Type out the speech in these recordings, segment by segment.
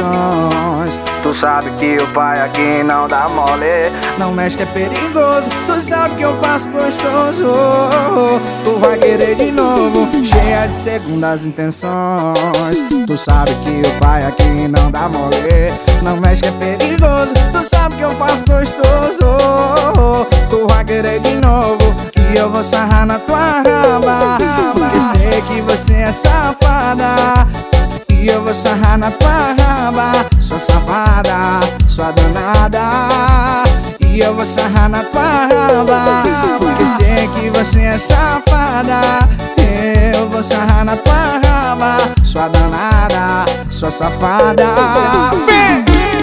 intenções. Tu sabe que o pai aqui não dá mole. Não mexe que é perigoso, tu sabe que eu faço gostoso. Tu vai querer de novo, cheia de segundas intenções. Tu sabe que o pai aqui não dá mole. Não mexe que é perigoso, tu sabe que eu faço gostoso. Tu vai querer de novo, que eu vou sarrar na tua raba, porque sei que você é safada. E eu vou sarrar na tua raba, sua safada, sua danada. E eu vou sarrar na tua raba, porque sei que você é safada. Eu vou sarrar na tua raba, sua danada, sua safada. Vem!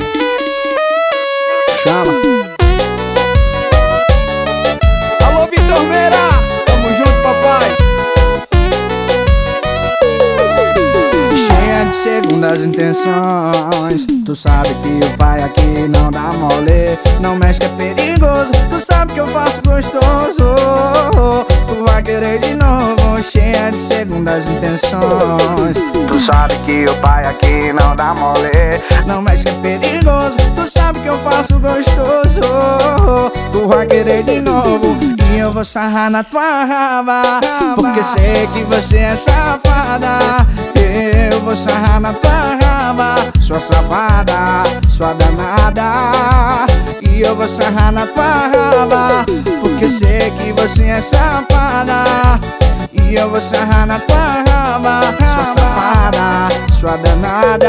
Chama. Alô, Vitor Meira, tamo junto, papai. Cheia de segundas intenções. Tu sabe que o pai aqui não dá mole. Não mexe que é perigoso, tu sabe que eu faço gostoso. Tu vai querer de novo, cheia de segundas intenções. Tu sabe que o pai aqui não dá mole. Não mexe que é perigoso, tu sabe que eu faço gostoso. Tu vai querer de novo, e eu vou sarrar na tua raba, porque sei que você é safada. Eu vou sarrar na tua raba, sua safada, sua danada. E eu vou sarrar na tua raba, porque sei que você é safada. E eu vou sarrar na tua raba, sua safada, sua danada.